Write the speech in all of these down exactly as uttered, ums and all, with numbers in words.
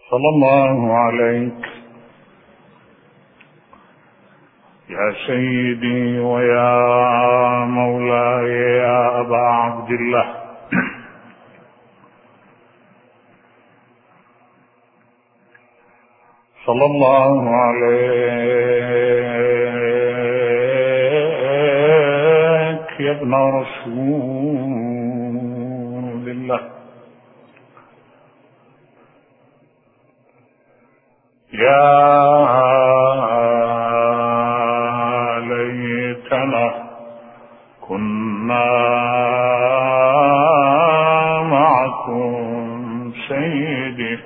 صلى الله عليك يا سيدي ويا مولاي يا أبا عبد الله. صلى الله عليك يا ابن رسول الله. يا ليتنا كنا معكم سيدي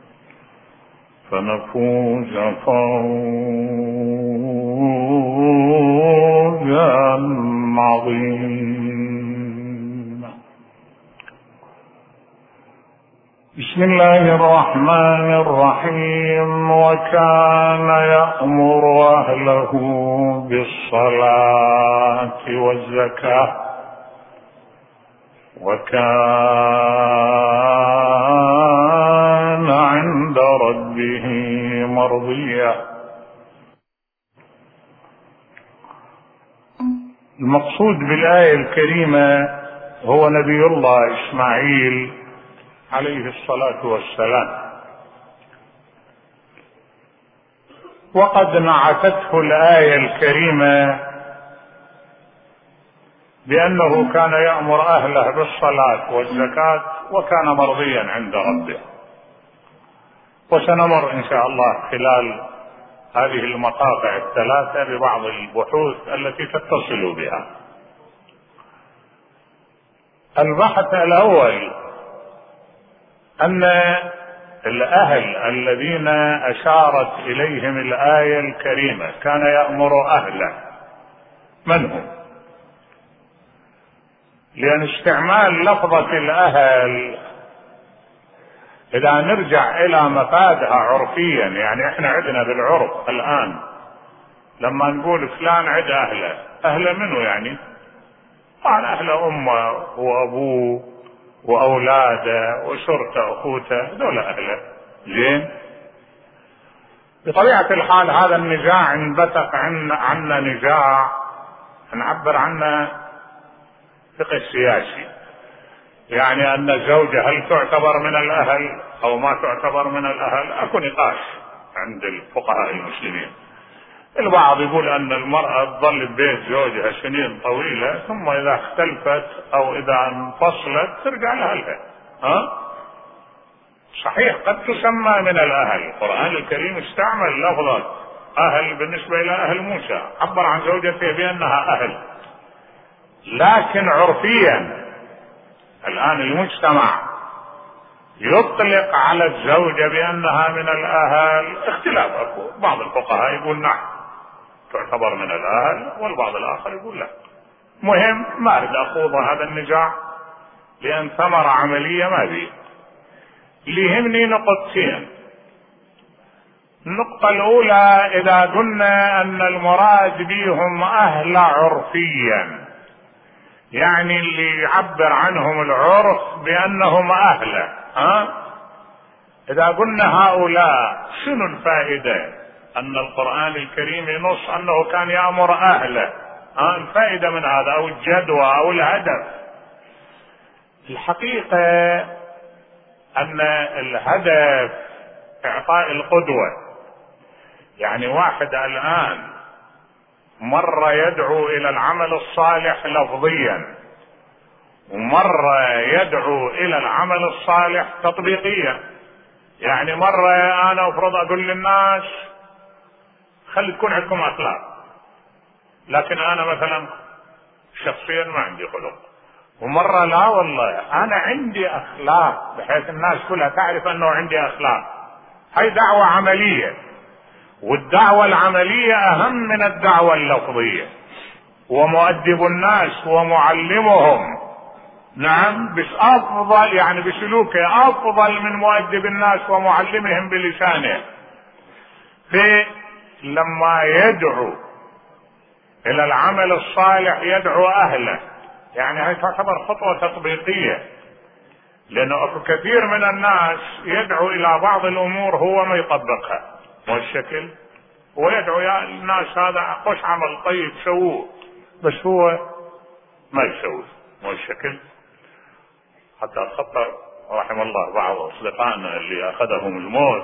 فنفوز فوزا عظيما. بسم الله الرحمن الرحيم. وكان يأمر أهله بالصلاة والزكاة وكان عند ربه مرضيا. المقصود بالآية الكريمة هو نبي الله إسماعيل عليه الصلاة والسلام، وقد نعتته الآية الكريمة بأنه كان يأمر أهله بالصلاة والزكاة وكان مرضيا عند ربه. وسنمر إن شاء الله خلال هذه المقاطع الثلاثة ببعض البحوث التي تتصل بها. البحث الأول أن الأهل الذين أشارت إليهم الآية الكريمة كان يأمر أهله، من هم؟ لأن استعمال لفظة الأهل إذا نرجع إلى مفادها عرفيا، يعني إحنا عندنا بالعرف الآن لما نقول فلان عد أهله، أهله منه يعني؟ قال أهله أمه وأبوه وأولاده وشرته أخوته، دول أهله. زين، بطبيعة الحال هذا النزاع انبثق عنا نزاع نعبر عنه فقه سياسي، يعني أن الزوجة هل تعتبر من الأهل أو ما تعتبر من الأهل؟ أكو نقاش عند الفقهاء المسلمين. البعض يقول أن المرأة تظل ببيت زوجها سنين طويلة ثم إذا اختلفت أو إذا انفصلت ترجع لأهلها. ها؟ صحيح قد تسمى من الأهل، القرآن الكريم استعمل لفظة أهل بالنسبة إلى أهل موسى، عبر عن زوجته بأنها أهل، لكن عرفيا الآن المجتمع يطلق على الزوجة بأنها من الأهل اختلاف أكو، بعض الفقهاء يقول نعم تعتبر من الأهل والبعض الآخر يقول لا. مهم ما أريد أخوض هذا النزاع لأن ثمرة عملية ما بي. اللي يهمني نقطتين. النقطة الأولى إذا قلنا أن المراد بهم أهل عرفيا، يعني اللي يعبر عنهم العرف بأنهم أهله. ها؟ إذا قلنا هؤلاء شنو الفائدة؟ أن القرآن الكريم ينص أنه كان يأمر أهله. ها؟ الفائدة من هذا أو الجدوى أو الهدف؟ الحقيقة أن الهدف إعطاء القدوة. يعني واحد الآن مرة يدعو إلى العمل الصالح لفظيا ومرة يدعو إلى العمل الصالح تطبيقيا. يعني مرة أنا أفرض أقول للناس خلي تكون عندكم أخلاق، لكن أنا مثلا شخصيا ما عندي خلق، ومرة لا والله أنا عندي أخلاق بحيث الناس كلها تعرف أنه عندي أخلاق. هاي دعوة عملية، والدعوة العملية أهم من الدعوة اللفظية. ومؤدب الناس ومعلمهم، نعم، بس أفضل يعني بسلوكه أفضل من مؤدب الناس ومعلمهم بلسانه. في لما يدعو إلى العمل الصالح يدعو أهله، يعني هي تعتبر خطوة تطبيقية. لأنه أكو كثير من الناس يدعو إلى بعض الأمور هو ما يطبقها، مو الشكل. هو يدعو يا الناس هذا خوش عمل طيب سووه، بس هو ما يسوي، مو الشكل. حتى خطر رحم الله بعض أصدقائنا اللي أخذهم الموت،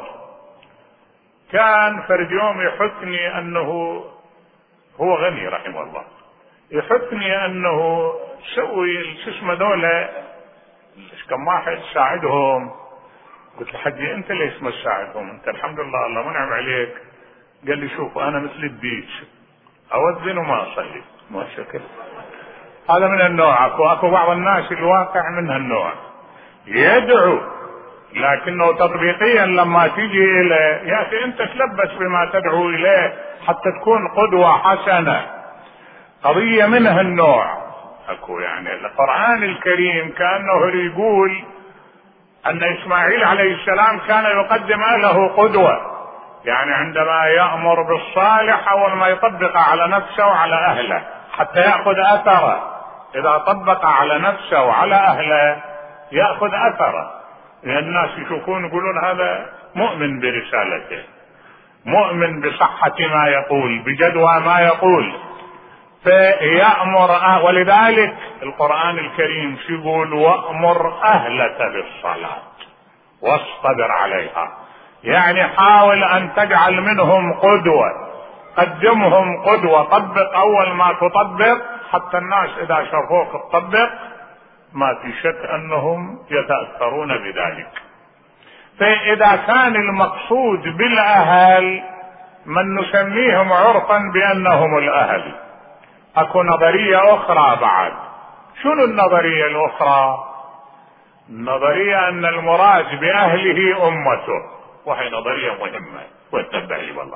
كان فرد يوم يحثني أنه هو غني رحمه الله، يحثني أنه سوي شو اسمه دولة كم واحد ساعدهم. قلت له حجي أنت ليش ما تساعدهم؟ أنت الحمد لله الله منعم عليك. قال لي شوف أنا مثل الديك أوذن وما أصلي، ما شكل. هذا من النوع. أكو أكو بعض الناس الواقع من هالنوع يدعو، لكنه تطبيقيا لما تيجي إليه يا أخي أنت تلبس بما تدعو إليه حتى تكون قدوة حسنة. قضية من هالنوع أكو. يعني القرآن الكريم كأنه يقول أن إسماعيل عليه السلام كان يقدم أهله قدوة، يعني عندما يأمر بالصالح أول ما يطبق على نفسه وعلى أهله حتى يأخذ أثره. إذا طبق على نفسه وعلى أهله يأخذ أثره، لأن الناس يشوفون يقولون هذا مؤمن برسالته، مؤمن بصحة ما يقول، بجدوى ما يقول، فيأمر. ولذلك القرآن الكريم يقول وأمر أهلك بالصلاة واصطبر عليها، يعني حاول أن تجعل منهم قدوة، قدمهم قدوة، طبق أول ما تطبق حتى الناس إذا شافوك تطبق ما في شك أنهم يتأثرون بذلك. فإذا كان المقصود بالأهل من نسميهم عرفا بأنهم الأهل، أكو نظرية أخرى بعد. شنو النظرية الأخرى؟ النظرية أن المراد بأهله أمته، وهي نظرية مهمة واتبع لي والله.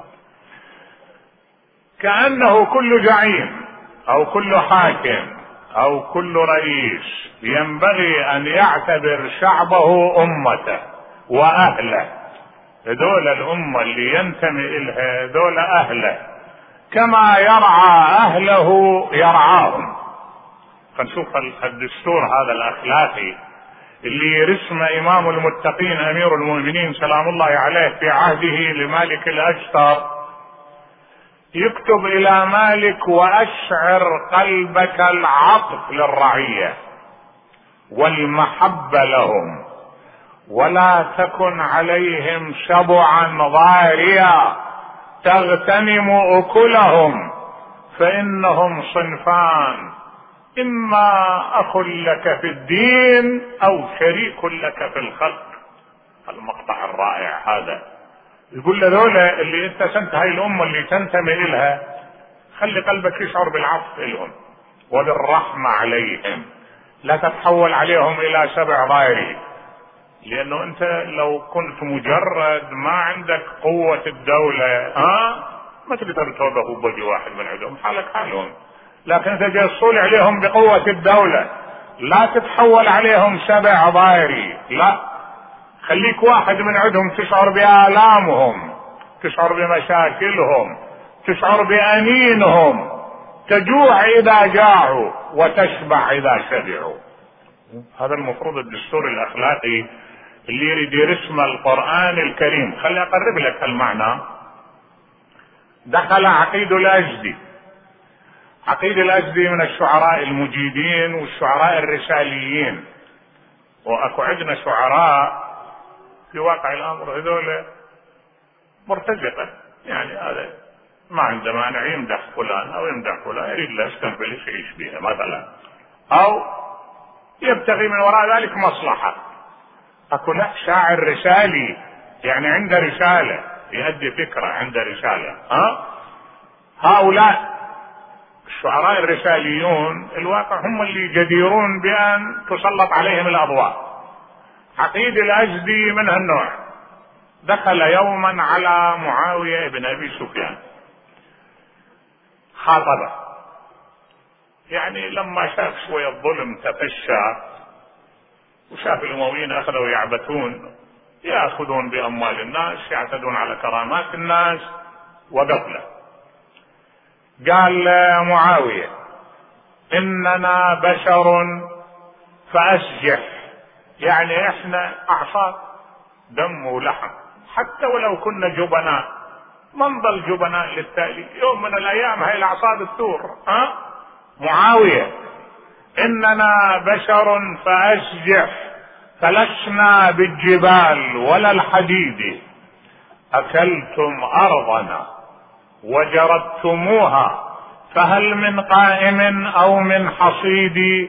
كأنه كل زعيم أو كل حاكم أو كل رئيس ينبغي أن يعتبر شعبه أمته وأهله، هذول الأمة اللي ينتمي إلها هذول أهله، كما يرعى أهله يرعاهم. فنشوف الدستور هذا الأخلاقي اللي رسم إمام المتقين أمير المؤمنين سلام الله عليه في عهده لمالك الأشتر، يكتب إلى مالك وأشعر قلبك العطف للرعية والمحبة لهم، ولا تكن عليهم سبعا ضاريا تغتنم أكلهم، فإنهم صنفان، إما أخ لك في الدين أو شريك لك في الخلق. المقطع الرائع هذا يقول لذولا اللي انت سنت هاي الأمة اللي تنتمي إلها خلي قلبك يشعر بالعطف لهم وبالرحمة عليهم، لا تتحول عليهم إلى سبع ضاري. لأنه أنت لو كنت مجرد ما عندك قوة الدولة ها ما تقدر توقف بوجه واحد من عندهم، حالك حالهم، لكن أنت جاي تصول عليهم بقوة الدولة، لا تتحول عليهم سبع ضاري، لا، خليك واحد من عندهم تشعر بآلامهم، تشعر بمشاكلهم، تشعر بأنينهم، تجوع إذا جاعوا وتشبع إذا شبعوا. هذا المفروض الدستور الأخلاقي اللي يريد يرسم القرآن الكريم. خلي أقرب لك المعنى. دخل عقيد الأجدي. عقيد الأجدي من الشعراء المجيدين والشعراء الرساليين، وأكو عندنا شعراء في واقع الأمر هذول مرتزقة، يعني هذا ما عنده مانع يمدح فلان أو يمدح فلان، يريد له يستنفل يعيش بها مثلا، أو يبتغي من وراء ذلك مصلحة. أكو لا شاعر رسالي، يعني عنده رسالة، يؤدي فكرة، عنده رسالة. ها هؤلاء الشعراء الرساليون الواقع هم اللي جديرون بأن تسلط عليهم الأضواء. عقيد الأجدي من هالنوع. دخل يوما على معاوية بن أبي سفيان خاطبه، يعني لما شاف شوية الظلم تفشى وشاف الأمويين أخذوا يعبثون، يأخذون بأموال الناس، يعتدون على كرامات الناس، وقفله. قال معاوية إننا بشر فأسجح يعني احنا اعصاب دم ولحم، حتى ولو كنا جبناء ما نظل جبناء للتالي، يوم من الايام هاي الاعصاب الثور. ها معاوية اننا بشر فاشجح فلسنا بالجبال ولا الحديد، اكلتم ارضنا وجردتموها فهل من قائم او من حصيد،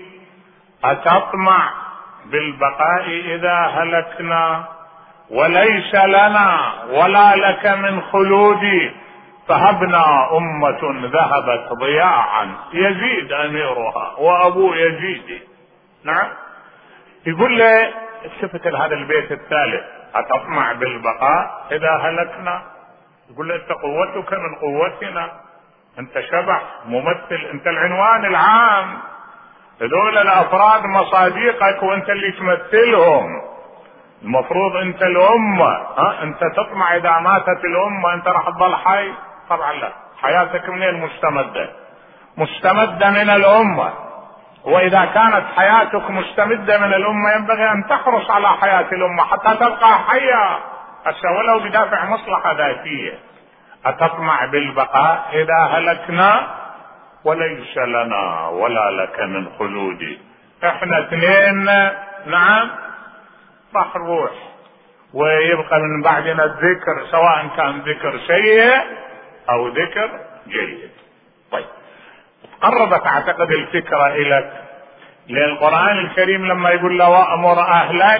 اتطمع بالبقاء اذا هلكنا وليس لنا ولا لك من خلود، فهبنا امة ذهبت ضياعا يزيد اميرها وابو يزيد. نعم يقول له التفت لهذا البيت الثالث، اتطمع بالبقاء اذا هلكنا؟ يقول له انت قوتك من قوتنا، انت شبح ممثل، انت العنوان العام، هذول الافراد مصادقك وانت اللي تمثلهم، المفروض انت الامة. ها انت تطمع اذا ماتت الامة انت راح تظل حي؟ طبعا لا، حياتك منين مستمدة؟ مستمدة من الامة، واذا كانت حياتك مستمدة من الامة ينبغي ان تحرص على حياة الامة حتى تبقى حية، هسه ولو بدافع مصلحة ذاتية. اتطمع بالبقاء اذا هلكنا وليس لنا ولا لك من خلود، احنا اثنين نعم راح نروح ويبقى من بعدنا الذكر، سواء كان ذكر سيء او ذكر جيد. طيب قربت اعتقد الفكرة اليك، لان القرآن الكريم لما يقول له وامر اهلك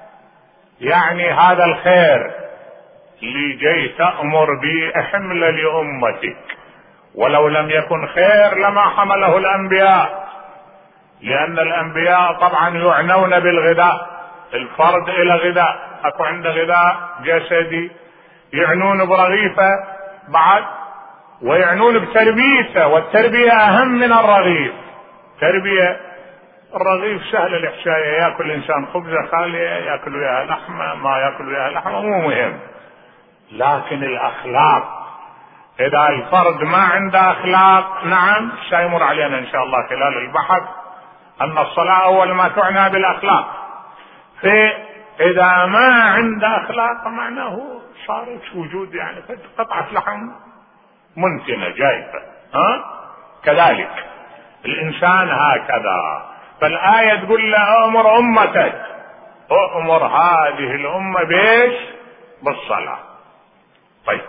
يعني هذا الخير اللي جاي تأمر به احمل لامتك، ولو لم يكن خير لما حمله الانبياء، لان الانبياء طبعا يعنون بالغذاء، الفرد الى غذاء، اكو عنده غذاء جسدي، يعنون برغيفه بعد، ويعنون بتربيته، والتربيه اهم من الرغيف. تربيه الرغيف سهل الاحشاء، ياكل الانسان خبزه خاليه، ياكل وياها لحمه، ما ياكل وياها لحمه مو مهم، لكن الاخلاق اذا الفرد ما عنده اخلاق، نعم سيمر علينا ان شاء الله خلال البحث ان الصلاة اول ما تعنى بالاخلاق، فاذا ما عنده اخلاق معناه صارت وجود يعني قطعة لحم منتنة جايفة. ها كذلك الانسان هكذا، فالآية تقول له امر امتك، امر هذه الامة بيش؟ بالصلاة. طيب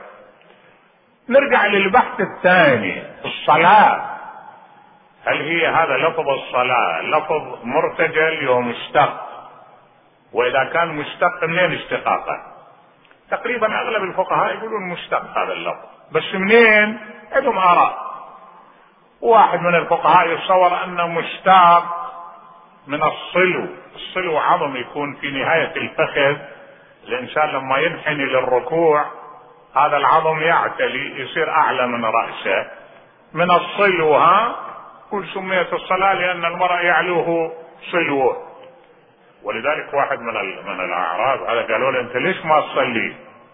نرجع للبحث الثاني، الصلاة هل هي هذا لفظ الصلاة لفظ مرتجل ومشتق؟ واذا كان مشتق منين اشتقاقه؟ تقريبا اغلب الفقهاء يقولون مشتق هذا اللفظ، بس منين؟ عندهم اراء. واحد من الفقهاء يتصور انه مشتق من الصلو، الصلو عظم يكون في نهاية الفخذ، الانسان لما ينحني للركوع هذا العظم يعتلي يصير اعلى من رأسه، من الصلو. ها كل سميت الصلاة لان المرء يعلوه صلوه. ولذلك واحد من من الاعراب هذا قالوا له انت ليش ما تصلي؟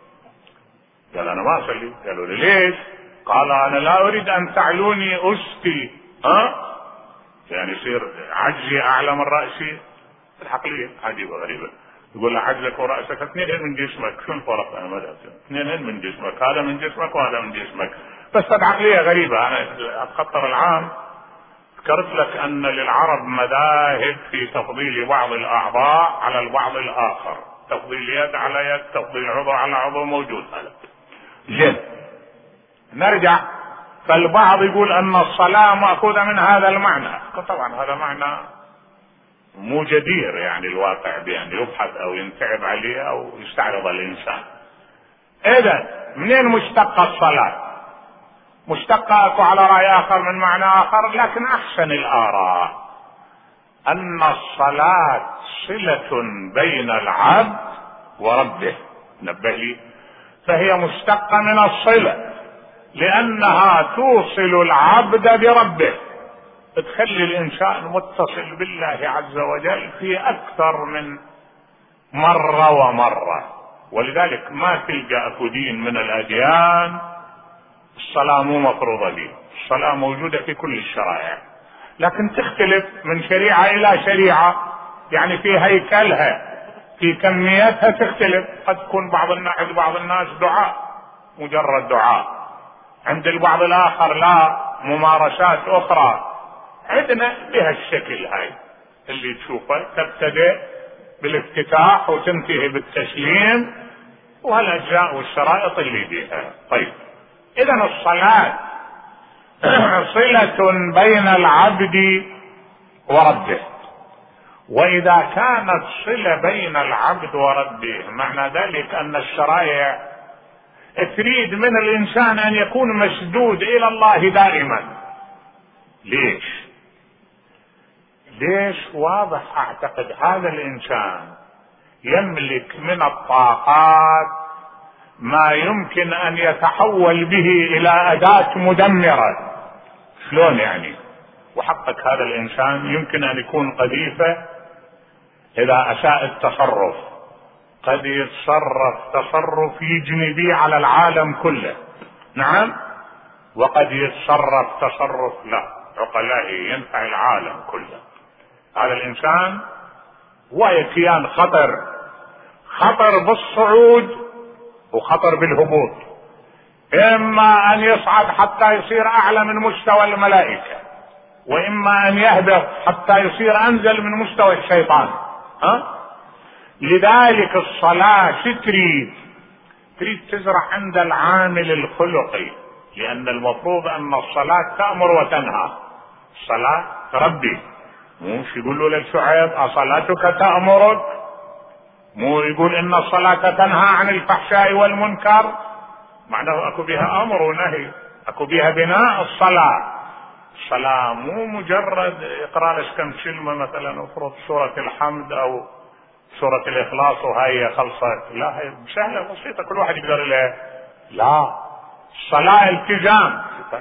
قال انا ما اصلي. قالوا له ليش؟ قال انا لا اريد ان تعلوني استي. ها يعني يصير عجزي اعلى من رأسي. العقلية عجيبة غريبة، يقول له عجزك ورأسك اثنين من جسمك، شو الفرق؟ انا ما ادري، اثنين من جسمك، هذا من جسمك وهذا من جسمك، بس العقلية غريبة. انا الخطر العام ذكرت لك ان للعرب مذاهب في تفضيل بعض الاعضاء على البعض الاخر، تفضيل يد على يد، تفضيل عضو على عضو، موجود هذا. زين نرجع، فالبعض يقول ان الصلاة مأخوذة من هذا المعنى، طبعا هذا معنى مو جدير يعني الواقع بأن يبحث او ينتعب عليه او يستعرض الانسان. اذا منين مشتق الصلاة؟ مشتقة على رأي اخر من معنى اخر، لكن احسن الاراء ان الصلاة صلة بين العبد وربه. نبه لي، فهي مشتقة من الصلة لانها توصل العبد بربه، تخلي الانسان متصل بالله عز وجل في اكثر من مرة ومرة. ولذلك ما تلقى اكو دين من الاديان الصلاة مو مفروضة به، الصلاة موجودة في كل الشرائع، لكن تختلف من شريعة الى شريعة. يعني في هيكلها في كميتها تختلف. قد تكون بعض الناس عند بعض الناس دعاء، مجرد دعاء، عند البعض الآخر لا، ممارسات أخرى. عندنا بهالشكل هاي اللي تشوفه تبتدئ بالافتتاح وتنتهي بالتسليم، وهالأجزاء والشرائط اللي بيها. طيب، إذا الصلاة صلة بين العبد وربه، وإذا كانت صلة بين العبد وربه معنى ذلك أن الشرائع تريد من الإنسان أن يكون مسدود إلى الله دائما. ليش؟ ليش؟ واضح. أعتقد هذا الإنسان يملك من الطاقات ما يمكن أن يتحول به إلى أداة مدمرة. شلون يعني؟ وحقك هذا الإنسان يمكن أن يكون قذيفة إذا أساء التصرف، قد يتصرف تصرف يجني به على العالم كله، نعم، وقد يتصرف تصرف لا عقلائي ينفع العالم كله. هذا الإنسان هو كيان خطر، خطر بالصعود وخطر بالهبوط. إما أن يصعد حتى يصير أعلى من مستوى الملائكة، وإما أن يهبط حتى يصير أنزل من مستوى الشيطان. ها؟ لذلك الصلاة تريد تريد تزرع عند العامل الخلقي، لأن المفروض أن الصلاة تأمر وتنهى. الصلاة تربي، مش يقول له للشعيب أصلاتك تأمرك، مو يقول إن الصلاة تنهى عن الفحشاء والمنكر، معناه أكو بها أمر ونهي، أكو بها بناء الصلاة. الصلاة مو مجرد يقرأ لك كم كلمة مثلا افرض سورة الحمد أو سورة الإخلاص وهي خلصت، لا، هي سهلة بسيطة كل واحد يقدر لها. لا، الصلاة التزام،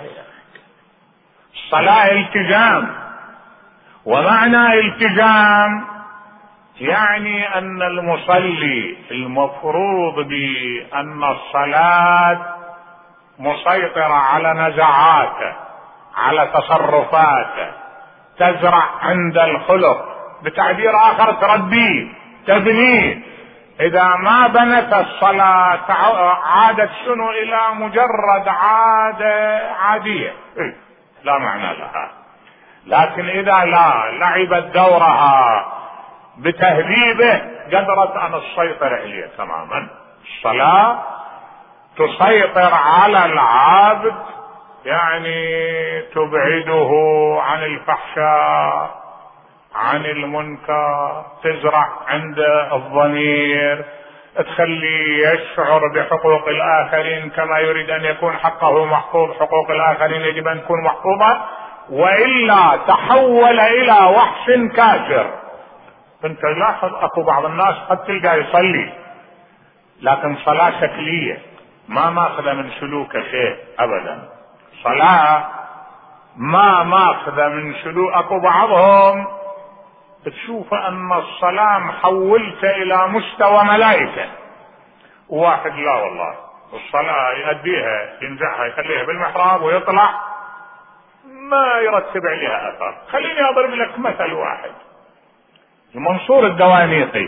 الصلاة التزام، ومعنى التزام يعني أن المصلي المفروض بأن الصلاة مسيطرة على نزعاته، على تصرفاته، تزرع عند الخلق، بتعبير آخر تربيه، تبنيه. إذا ما بنت الصلاة عادت شنو إلى مجرد عادة عادية لا معنى لها. لكن إذا لا لعبت دورها بتهذيبه قدرت أن تسيطر عليه تماما. الصلاة تسيطر على العبد، يعني تبعده عن الفحشاء عن المنكر، تزرع عند الضمير، تخليه يشعر بحقوق الآخرين كما يريد أن يكون حقه محفوظ، حقوق الآخرين يجب أن تكون محفوظة، وإلا تحول إلى وحش كافر. انت لاحظ اكو بعض الناس قد تلقى يصلي لكن صلاة شكلية ما ماخذة من سلوكه شيء ابدا، صلاة ما ماخذة من سلوك. اكو بعضهم تشوف ان الصلاة محولته الى مستوى ملائكة، واحد لا والله الصلاة يؤديها ينزعها يخليها بالمحراب ويطلع ما يرتب عليها اثر. خليني اضرب لك مثل واحد، المنصور الدوانيقي.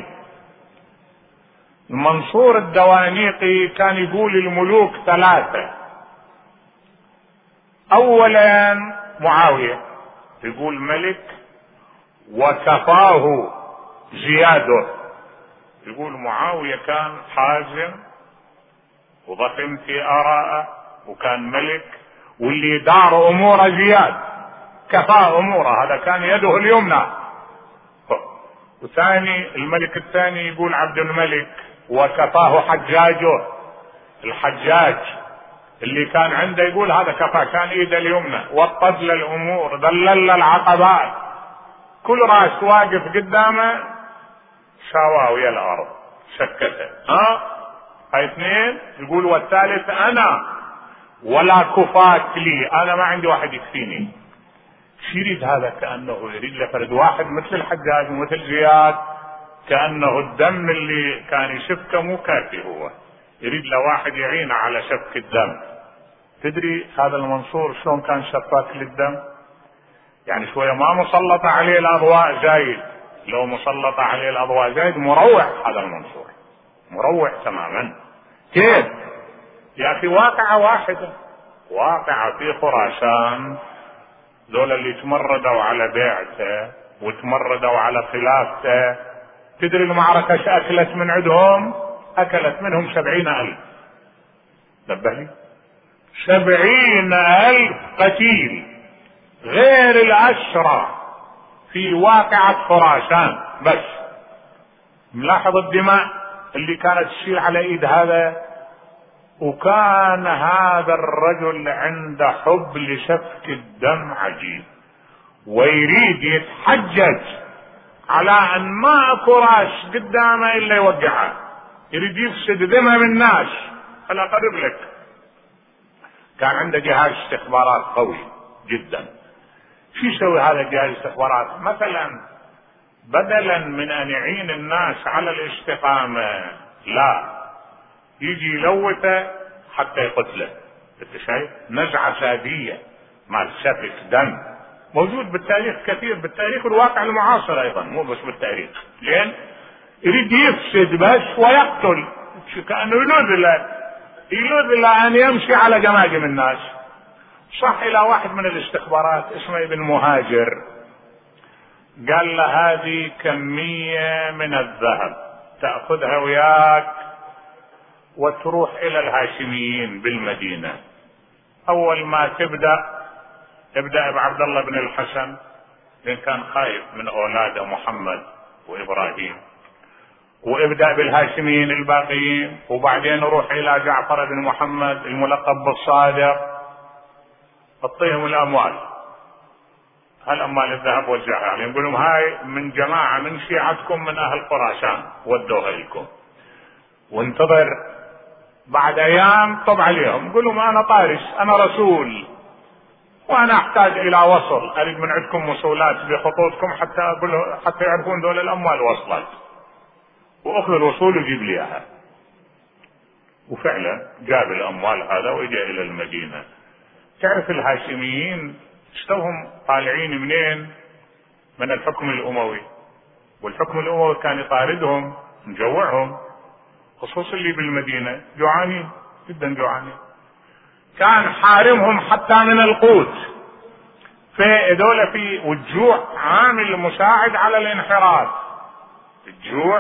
المنصور الدوانيقي كان يقول الملوك ثلاثة. اولا معاوية يقول ملك وكفاه زياده، يقول معاوية كان حازم وضخم في آراءه وكان ملك، واللي دار اموره زياد كفاه اموره، هذا كان يده اليمنى. وثاني الملك الثاني يقول عبد الملك وكفاه حجاجه، الحجاج اللي كان عنده يقول هذا كفاه، كان ايده اليمنى، وطد للامور، ذلل العقبات، كل راس واقف قدامه شاواه ويا الارض سكته. ها هاي اثنين. يقول والثالث انا ولا كفاك لي، انا ما عندي واحد يكفيني. شو يريد هذا؟ كأنه يريد لفرد واحد مثل الحجاج ومثل زياد، كأنه الدم اللي كان يسفكه مو كافي، هو يريد له واحد يعينه على سفك الدم. تدري هذا المنصور شلون كان سفاك للدم؟ يعني شوية ما مسلط عليه الأضواء زايد، لو مسلط عليه الأضواء زايد مروع هذا المنصور، مروع تماما. كيف يا أخي؟ واقعة واحدة، واقعة في خراسان، ذول اللي تمردوا على بيعته وتمردوا على خلافته. تدري المعركة أكلت من عندهم؟ أكلت منهم سبعين ألف. نبه لي، سبعين ألف قتيل غير الأسرى في واقعة خراسان بس. ملاحظ الدماء اللي كانت تسيل على ايد هذا، وكان هذا الرجل عنده حب لسفك الدم عجيب، ويريد يتحجج على ان ما اكو راس قدامه الا يوقعه، يريد يفسد ذمم الناس. انا اقرب لك، كان عنده جهاز استخبارات قوي جدا. شو يسوي هذا الجهاز الاستخبارات؟ مثلا بدلا من ان يعين الناس على الاستقامة، لا، يجي يلوثه حتى يقتله. انت شايف نزعة سادية مع سفك دم موجود بالتاريخ كثير، بالتاريخ الواقع المعاصر ايضا، مو بس بالتاريخ. لين يريد يفسد بس ويقتل، كأنه يلوذ له يلوذ له ان يمشي على جماجم الناس. صح الى واحد من الاستخبارات اسمه ابن مهاجر، قال له هذه كمية من الذهب تأخذها وياك وتروح الى الهاشميين بالمدينة. اول ما تبدأ ابدأ بعبد الله بن الحسن، لان كان خايف من اولاده محمد وابراهيم، وابدأ بالهاشميين الباقيين، وبعدين روح الى جعفر بن محمد الملقب بالصادق، اعطيهم الاموال، هالاموال الذهب وزعها عليهم، يقول لهم هاي من جماعة من شيعتكم من اهل خراسان ودوها لكم، وانتظر بعد ايام طب عليهم، يقول لهم انا طارس، انا رسول، وانا احتاج الى وصل، اريد من عندكم وصولات بخطوطكم حتى اقول حتى يعرفون دول الاموال وصلت، واخذ الوصول وجيب لي اياها. وفعلا جاب الاموال هذا واجا الى المدينة. تعرف الهاشميين اشتوهم طالعين منين؟ من الحكم الاموي، والحكم الاموي كان يطاردهم مجوعهم، خصوصا اللي بالمدينة جوعانين جدا جوعانين، كان حارمهم حتى من القوت. فدول في والجوع عامل مساعد على الانحراف. الجوع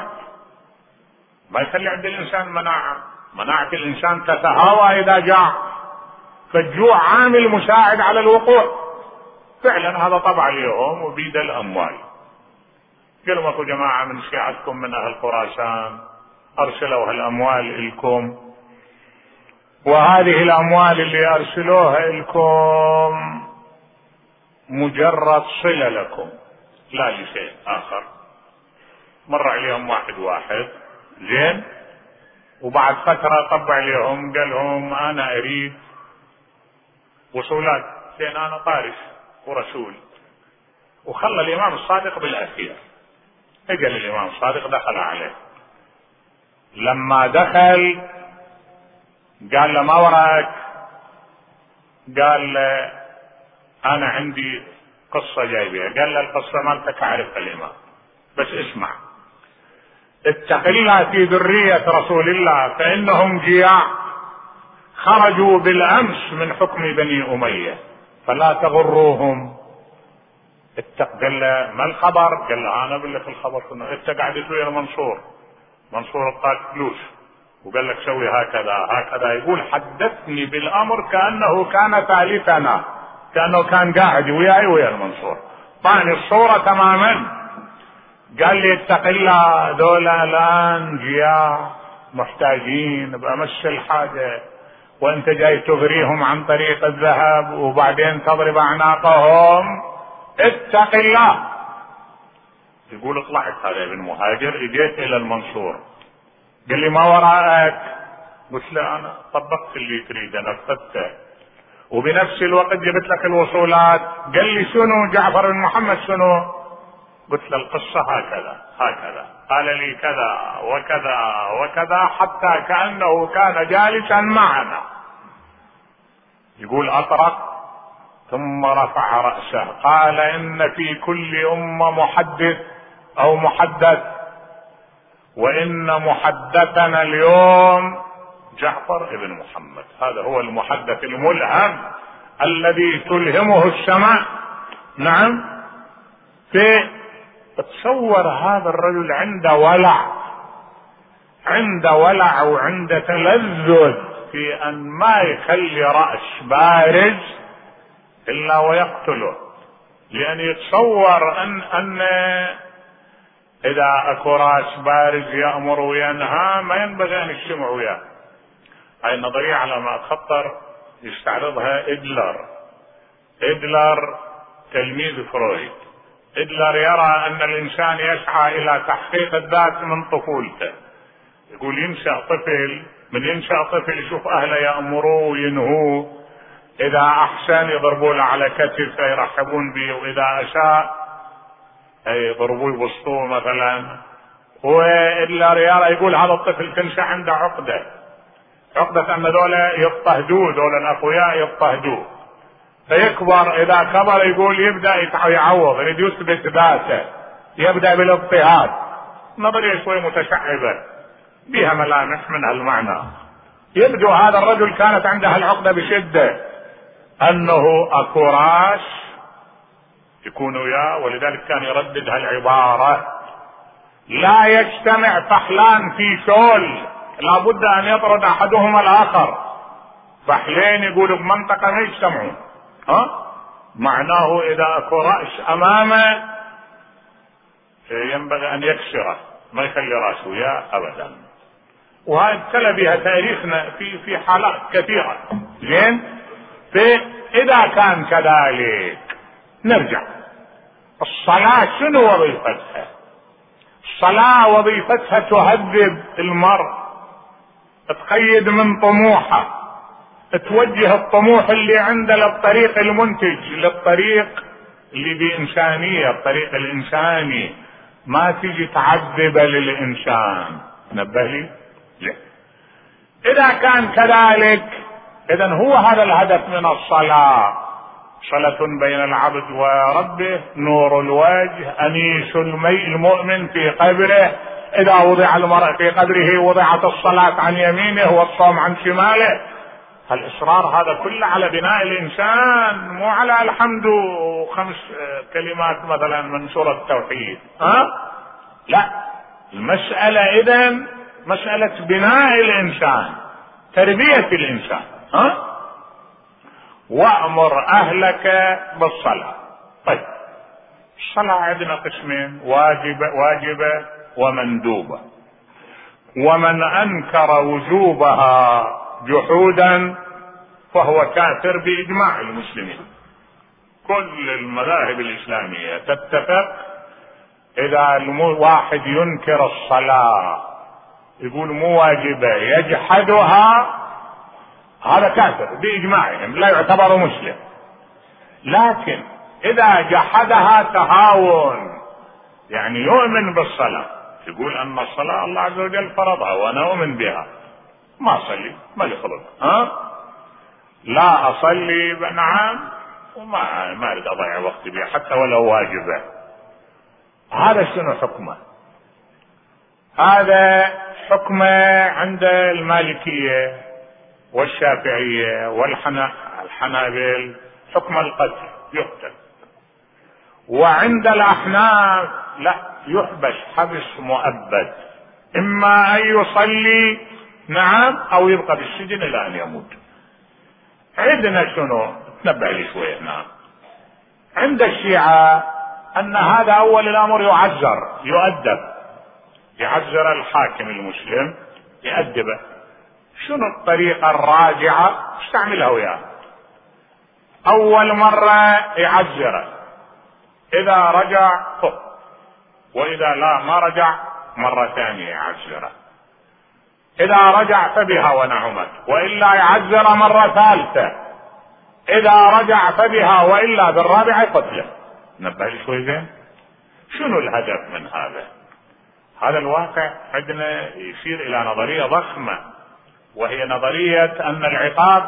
ما يخلي عند الانسان مناعة، مناعة الانسان تتهاوى اذا جاع، فالجوع عامل مساعد على الوقوع. فعلا هذا طبع اليوم وبيد الاموال. قالوا اكو جماعة من شيعتكم من اهل خراسان ارسلوا هالاموال لكم، وهذه الاموال اللي ارسلوها لكم مجرد صلة لكم لا لشيء اخر. مر عليهم واحد واحد زين، وبعد فترة طبع عليهم قال لهم انا اريد وصولات، لان انا طارس ورسول. وخلى الامام الصادق بالاخير. اجى الامام الصادق دخل عليه، لما دخل قال له ما وراك؟ قال له انا عندي قصة جايبها. قال له القصة مالتك اعرفها الامام، بس اسمع، اتق الله في ذرية رسول الله فانهم جياع خرجوا بالامس من حكم بني امية فلا تغروهم. اتق. قال له ما الخبر؟ قال له انا اقول لك الخبر كنا انت قعدت ويا منصور، منصور اعطاك فلوس وقال لك سوي هكذا هكذا. يقول حدثني بالامر كانه كان ثالثنا، كانه كان قاعد وياي ويا المنصور، طاني الصورة تماما. قال لي اتق الله، ذولا الان جياع محتاجين بأمس الحاجة، وانت جاي تغريهم عن طريق الذهب وبعدين تضرب اعناقهم، اتق الله. يقول طلعت هذا ابن مهاجر، اجيت الى المنصور قال لي ما وراءك؟ قلت له انا طبقت اللي تريد نفذته، وبنفس الوقت جبت لك الوصولات. قال لي شنو جعفر بن محمد شنو؟ قلت له القصة هكذا هكذا. قال لي كذا وكذا وكذا حتى كأنه كان جالسا معنا. يقول اطرق ثم رفع رأسه قال ان في كل امة محدث او محدث، وان محدثنا اليوم جعفر ابن محمد، هذا هو المحدث الملهم الذي تلهمه السماء. نعم. في تصور هذا الرجل عند ولع، عند ولع وعند تلذذ في ان ما يخلي رأس بارز الا ويقتله، لان يتصور ان ان اذا اكو راس بارز يأمر وينهى ما ينبغي ان يجتمع وياه. هاي النظرية على ما اتخطر يستعرضها إدلر. إدلر تلميذ فرويد. إدلر يرى ان الانسان يسعى الى تحقيق الذات من طفولته. يقول ينشأ طفل، من ينشأ طفل يشوف اهله يأمروه وينهوه، اذا احسن يضربوا له على كتفه يرحبون به، واذا اساء يضربوه يبسطوه مثلا. وإدلر يرى يقول هذا الطفل تنشأ عنده عقدة، عقدة ان ذولا يضطهدوه، ذولا الاخويا يضطهدوه، فيكبر. اذا كبر يقول يبدأ يعوض، يريد يثبت ذاته، يبدأ بالاضطهاد. نظرية شوي متشعبة بها ملامح من هالمعنى. يبدو هذا الرجل كانت عنده العقدة بشدة انه اكو راس يكون وياه، ولذلك كان يردد هالعبارة: لا يجتمع فحلان في شول لابد ان يطرد احدهما الاخر. فحلين يقولوا بمنطقة ما يجتمعون، ها؟ معناه اذا اكو رأس امامه ينبغي ان يكسره، ما يخلي راسه وياه ابدا. وهذا ابتلى بها تاريخنا في في حالات كثيرة. زين؟ فاذا كان كذلك نرجع، الصلاة شنو وظيفتها؟ الصلاة وظيفتها تهذب المرء، تقيد من طموحه، توجه الطموح اللي عنده للطريق المنتج، للطريق اللي بإنسانية، الطريق الإنساني، ما تجي تعذب للإنسان. نبه لي؟ لا. إذا كان كذلك إذن هو هذا الهدف من الصلاة، صلة بين العبد وربه، نور الوجه، أنيس المؤمن في قبره. إذا وضع المرء في قبره وضعت الصلاة عن يمينه والصوم عن شماله. الإصرار هذا كله على بناء الإنسان، مو على الحمد وخمس كلمات مثلا من سورة التوحيد. ها؟ لا، المسألة إذن مسألة بناء الإنسان، تربية الإنسان. ها؟ وأمر أهلك بالصلاة. طيب، الصلاة عندنا قسمين: واجبة واجبة ومندوبة. ومن أنكر وجوبها جحودا فهو كافر بإجماع المسلمين. كل المذاهب الإسلامية تتفق إذا واحد ينكر الصلاة يقول مو واجبة يجحدها، هذا كافر بإجماعهم، لا يعتبر مسلم. لكن إذا جحدها تهاون، يعني يؤمن بالصلاة، يقول أن الصلاة الله عز وجل فرضها وأنا أؤمن بها، ما أصلي، ما لي خلق، ها؟ لا أصلي، نعم، وما ما أريد أضيع وقتي بها حتى ولو واجبة. هذا شنو حكمه؟ هذا حكمه عند المالكية والشافعية والحنابل حكم القتل، يقتل. وعند الأحناف لا، يحبس حبس مؤبد، إما أن يصلي، نعم، أو يبقى بالسجن إلى أن يموت. عندنا شنو؟ تنبه لي شوية. نعم، عند الشيعة أن هذا أول الأمر يعذر، يؤدب، يعذر الحاكم المسلم، يؤدبه. شنو الطريقة الراجعة؟ استعملها وياه. أول مرة يعذره، إذا رجع فق، وإذا لا ما رجع مرة ثانية يعذره. إذا رجع فبها ونعمت، وإلا يعذر مرة ثالثة. إذا رجع فبها، وإلا بالرابعة قتله. نبه لي شوي زين. شنو الهدف من هذا؟ هذا الواقع عندنا يشير إلى نظرية ضخمة، وهي نظرية أن العقاب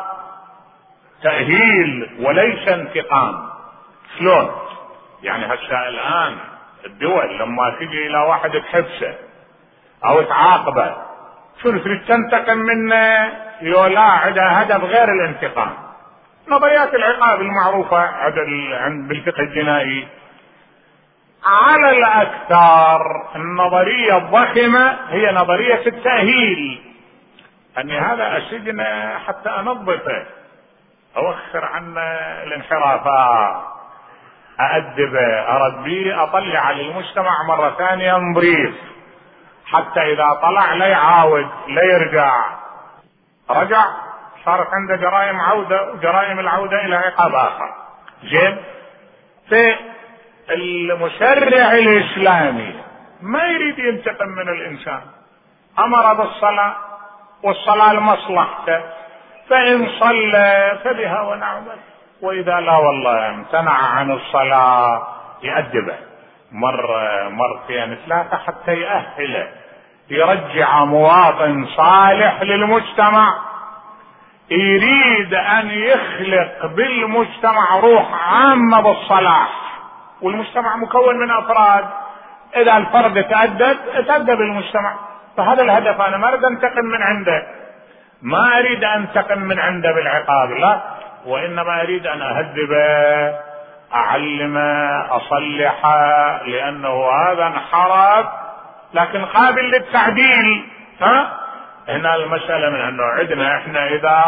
تأهيل وليس انتقام. شلون؟ يعني هسه الآن الدول لما تجي الى واحد تحبسه او تعاقبه، شنو تريد تنتقم منه؟ يقول لا، عندها هدف غير الانتقام. نظريات العقاب المعروفة عند بالفقه الجنائي. على الأكثر النظرية الضخمة هي نظرية التأهيل، أني هذا السجن حتى أنظفه، أوخر عنه الانحرافات، أأدبه، أربيه، أطلع للمجتمع مرة ثانية نظيف، حتى إذا طلع لا يعاود لا يرجع. رجع صارت عنده جرائم عودة، وجرائم العودة إلى عقاب آخر. زين، في المشرع الإسلامي ما يريد ينتقم من الإنسان، أمر بالصلاة والصلاة لمصلحته، فإن صلى فبها ونعمت، وإذا لا والله امتنع عن الصلاة يأدبه مرة مرتين ثلاثة حتى يأهله، يرجع مواطن صالح للمجتمع، يريد أن يخلق بالمجتمع روح عامة بالصلاح. والمجتمع مكون من أفراد، إذا الفرد تأدب تأدب المجتمع. فهذا الهدف. أنا ما أريد أنتقم من عنده، ما أريد أنتقم من عنده بالعقاب، لا، وإنما أريد أن أهذبه، أعلمه، أصلحه، لأنه هذا انحرف لكن قابل للتعديل. ها هنا المسألة من أنه عندنا إحنا إذا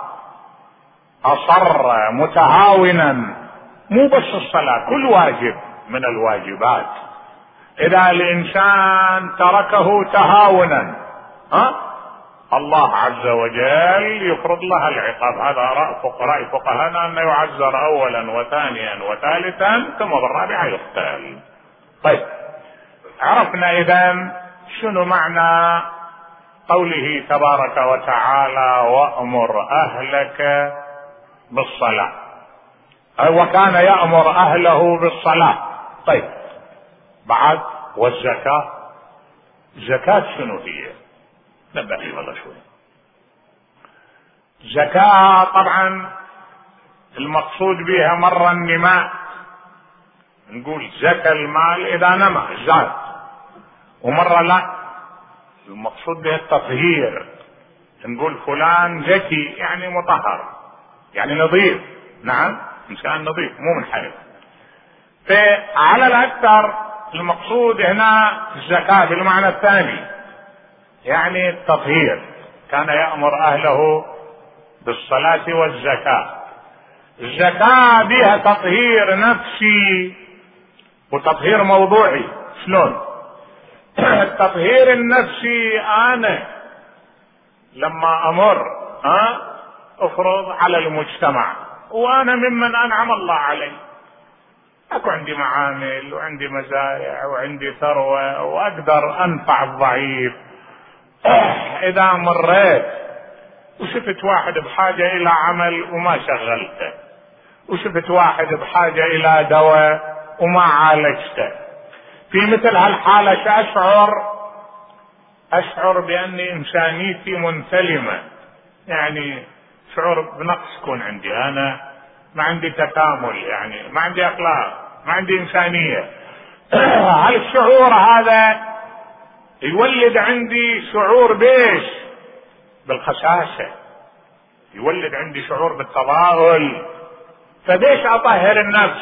أصر متهاونا، مو بس الصلاة، كل واجب من الواجبات، إذا الإنسان تركه تهاونا، ها الله عز وجل يفرض له العقاب. هذا رأي فقهاءنا أنه يعذر أولا وثانيا وثالثا، ثم بالرابعة يقتل. طيب، عرفنا إذن شنو معنى قوله تبارك وتعالى وأمر أهلك بالصلاة، وكان يأمر أهله بالصلاة. طيب، بعد والزكاة. زكاة شنو هي؟ نبهي والله شوي. زكاة طبعا المقصود بها مرة النماء، نقول زكى المال إذا نمى زاد، ومرة لا، المقصود به التطهير، نقول فلان زكي يعني مطهر، يعني نظيف. نعم، إنسان نظيف مو منحرف. فعلى الأكثر المقصود هنا الزكاة بالمعنى الثاني، يعني التطهير. كان يأمر أهله بالصلاة والزكاة. الزكاة بها تطهير نفسي وتطهير موضوعي. شلون؟ التطهير النفسي، أنا لما أمر ها أفرض على المجتمع، وأنا ممن أنعم الله علي، أكو عندي معامل وعندي مزارع وعندي ثروة وأقدر أنفع الضعيف. إذا مريت وشفت واحد بحاجة إلى عمل وما شغلته، وشفت واحد بحاجة إلى دواء وما عالجته، في مثل هالحالة شأشعر؟ أشعر بأني إنسانيتي منسلمة، يعني شعور بنقص يكون عندي، أنا ما عندي تكامل، يعني ما عندي أخلاق، ما عندي إنسانية. هالشعور هذا يولد عندي شعور بيش؟ بالخساسة، يولد عندي شعور بالتضاؤل. فليش أطهر النفس؟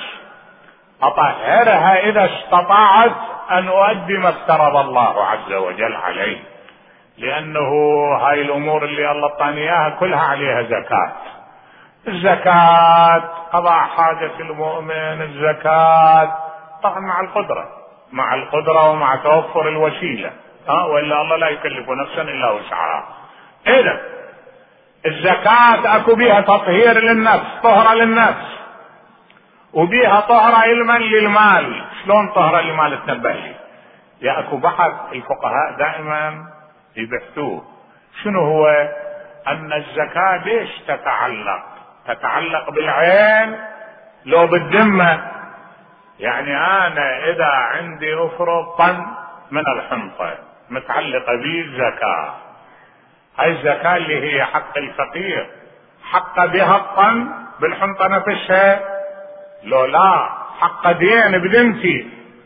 أطهرها إذا استطعت أن أؤدي ما افترض الله عز وجل عليه، لأنه هاي الأمور اللي الله اعطاني إياها كلها عليها زكاة. الزكاة قضاء حاجة المؤمن، الزكاة طبعا مع القدرة، مع القدرة ومع توفر الوسيلة، ها وإلا الله لا يكلف نفسا إلا وسعها. إذا الزكاة أكو بها تطهير للنفس، طهرة للنفس، وبيها طهرة علما للمال. شلون طهرة للمال؟ تنبه لي. يا أكو بحث الفقهاء دائما يبحثوه، شنو هو؟ أن الزكاة ليش تتعلق؟ تتعلق بالعين لو بالذمة. يعني أنا إذا عندي أفرض طن من الحنطة متعلقة به الزكاة، هاي الزكاة اللي هي حق الفقير، حق بها الطن بالحنطة نفسها؟ لو لا، حق دين بذمتي،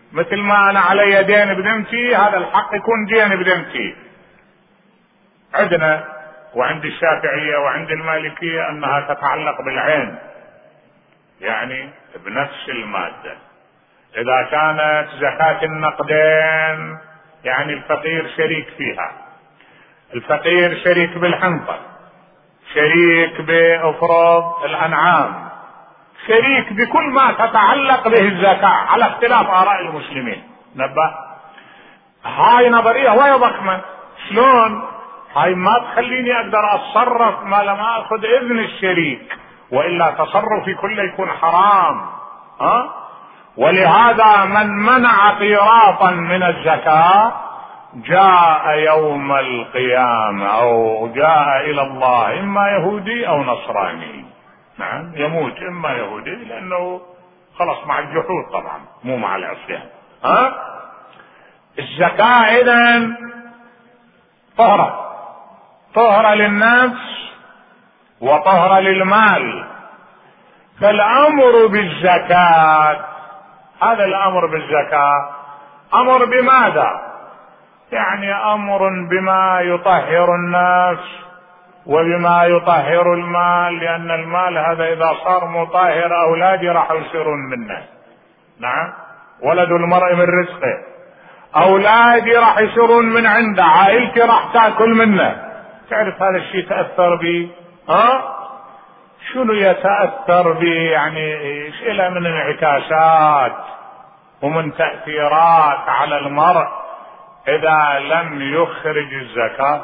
مثل ما انا علي دين بذمتي هذا الحق يكون دين بذمتي. عندنا وعند الشافعية وعند المالكية انها تتعلق بالعين، يعني بنفس المادة. اذا كانت زكاة النقدين يعني الفقير شريك فيها، الفقير شريك بالحنطة، شريك بافراض الانعام، شريك بكل ما تتعلق به الزكاة على اختلاف آراء المسلمين. نبه، هاي نظرية وهي ضخمة. شلون؟ هاي ما تخليني اقدر اتصرف ما لم اخذ اذن الشريك، والا تصرفي كله يكون حرام. ها؟ ولهذا من منع قيراطا من الزكاة جاء يوم القيامة او جاء الى الله اما يهودي او نصراني. نعم، يموت اما يهودي لانه خلص مع الجحود طبعا مو مع العصيان. ها؟ الزكاة اذن طهرة، طهرة للنفس وطهرة للمال. فالامر بالزكاة، هذا الامر بالزكاة امر بماذا؟ يعني امر بما يطهر النفس وبما يطهر المال، لان المال هذا اذا صار مطهر اولادي راح يصيرون منه. نعم، ولد المرء من رزقه، اولادي راح يصيرون من عنده، عائلتي راح تاكل منه. تعرف هذا الشيء تاثر به؟ ها؟ شنو يتاثر به؟ يعني ايش له من انعكاسات ومن تاثيرات على المرء اذا لم يخرج الزكاة.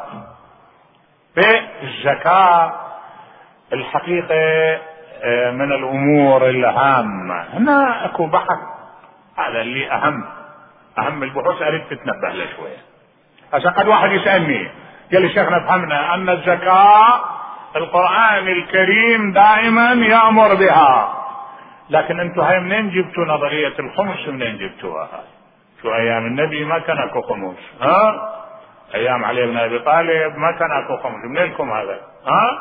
بالزكاة الحقيقة من الامور الهامة. هنا اكو بحث، هذا اللي اهم اهم البحوث، اريد تتنبه له شوية. عشان قد واحد يسألني قال لي شيخنا فهمنا ان الزكاة القرآن الكريم دائما يأمر بها، لكن انتم هاي منين جبتوا نظرية الخمس؟ منين جبتوها هاي؟ شو ايام النبي ما كان اكو خمس؟ ها؟ ايام علي بن ابي طالب ما كان اكو خمس، منين لكم هذا؟ ها؟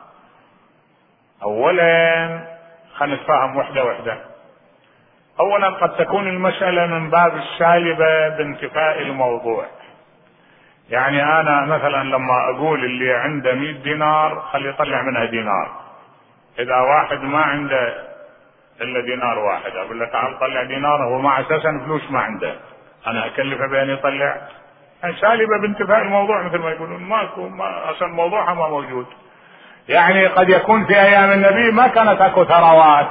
اولا خلينا نتفاهم وحده وحده. اولا قد تكون المسألة من باب السالبة بانتفاء الموضوع. يعني انا مثلا لما اقول اللي عنده مئة دينار خليه يطلع منها دينار، اذا واحد ما عنده الا دينار واحد اقول له تعال طلع دينار، هو ما اساسا فلوس ما عنده، انا اكلفه بان يطلع؟ يعني سالبه بانتفاء الموضوع مثل ما يقولون، ماكو، ما اصلا موضوعها ما موجود. يعني قد يكون في ايام النبي ما كانت اكو ثروات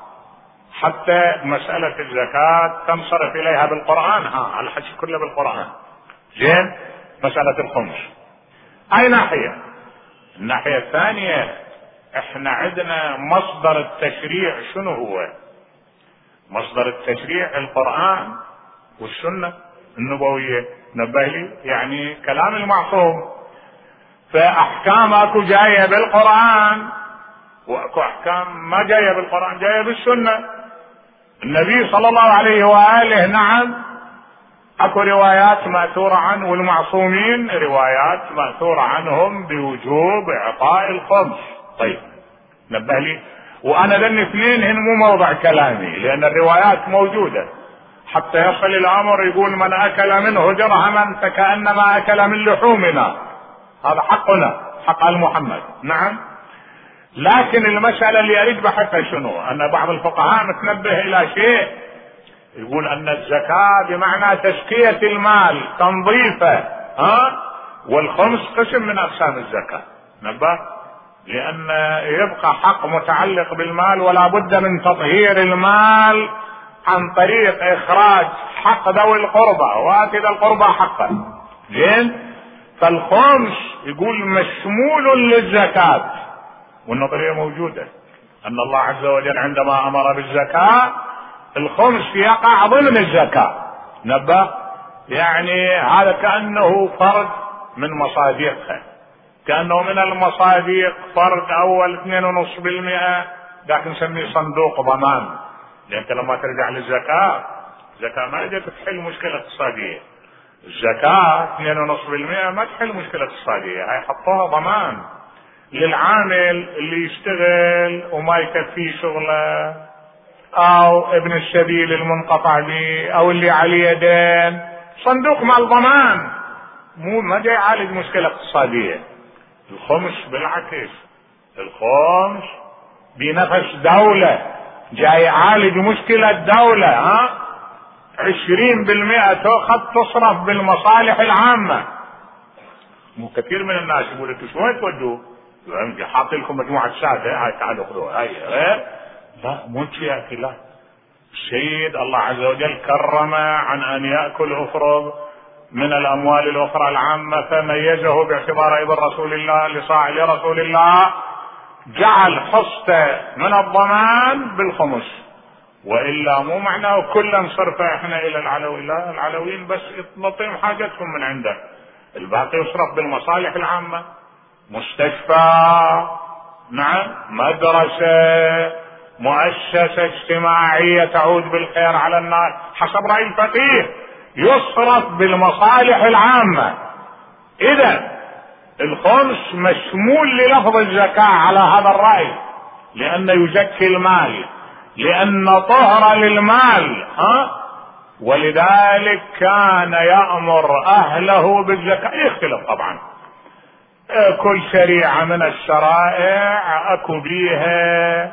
حتى مسألة الزكاة تنصرف اليها بالقرآن. ها، الحكي كله بالقرآن. زين، مسألة الخمس اي ناحية. الناحية الثانية احنا عندنا مصدر التشريع. شنو هو مصدر التشريع؟ القرآن والسنة النبوية. نبه لي، يعني كلام المعصوم. فاحكام اكو جاية بالقرآن واكو احكام ما جاية بالقرآن، جاية بالسنة. النبي صلى الله عليه وآله نعم اكو روايات مأثورة عنه، والمعصومين روايات مأثورة عنهم بوجوب اعطاء الخمس. طيب نبه لي، وانا ذن اثنين هن مو موضع كلامي لان الروايات موجودة، حتى يصل الامر يقول من اكل منه درهما فكأنما اكل من لحومنا، هذا حقنا، حق المحمد. نعم، لكن المسألة اللي اريد بحثها شنو؟ ان بعض الفقهاء متنبه الى شيء، يقول ان الزكاة بمعنى تزكية المال، تنظيفه. ها؟ والخمس قسم من اقسام الزكاة. نبه، لان يبقى حق متعلق بالمال ولا بد من تطهير المال عن طريق اخراج حق ذوي القربى، واتي ذا القربى حقا. زين، فالخمس يقول مشمول للزكاة، والنظرية موجودة ان الله عز وجل عندما امر بالزكاة الخمس يقع ضمن الزكاة. نبه، يعني هذا كأنه فرد من مصادقها، كأنه من المصادق فرد اول اثنين ونص بالمئة، لكن نسميه صندوق ضمان. لأن لما ترجع للزكاة، الزكاة ما اجت تحل مشكلة اقتصادية، الزكاة اثنين ونص بالمئة ما تحل مشكلة اقتصادية، هاي حطوها ضمان للعامل اللي يشتغل وما يكفيه شغله، او ابن السبيل المنقطع به او اللي عليه دين، صندوق مال ضمان، مو ما جاي يعالج مشكلة اقتصادية. الخمس بالعكس، الخمس بنفس دولة جاي يعالج مشكلة دولة. ها عشرين بالمئة تأخذ تصرف بالمصالح العامة. مو كثير من الناس يقول لك شو وين تودوا؟ حاط لكم مجموعة سادة هاي تعالوا خذوها هاي. لا مو يا اخي، لا. السيد الله عز وجل كرم عن ان يأكل افرض من الاموال الاخرى العامة، فميزه باعتبار ابن رسول الله لصاع لرسول الله، جعل حصته من الضمان بالخمس. والا مو معناه كلا صرف احنا الى العلوي، لا، العلويين بس نطيم حاجتهم من عنده، الباقي يصرف بالمصالح العامة. مستشفى، نعم، مدرسة، مؤسسة اجتماعية تعود بالخير على الناس، حسب رأي الفقيه يصرف بالمصالح العامة. إذا الخمس مشمول للفظ الزكاة على هذا الرأي، لأنه يزكي المال، لأن طهر للمال. ها ولذلك كان يأمر أهله بالزكاة. يختلف طبعا، كل شريعة من الشرائع أكو بيها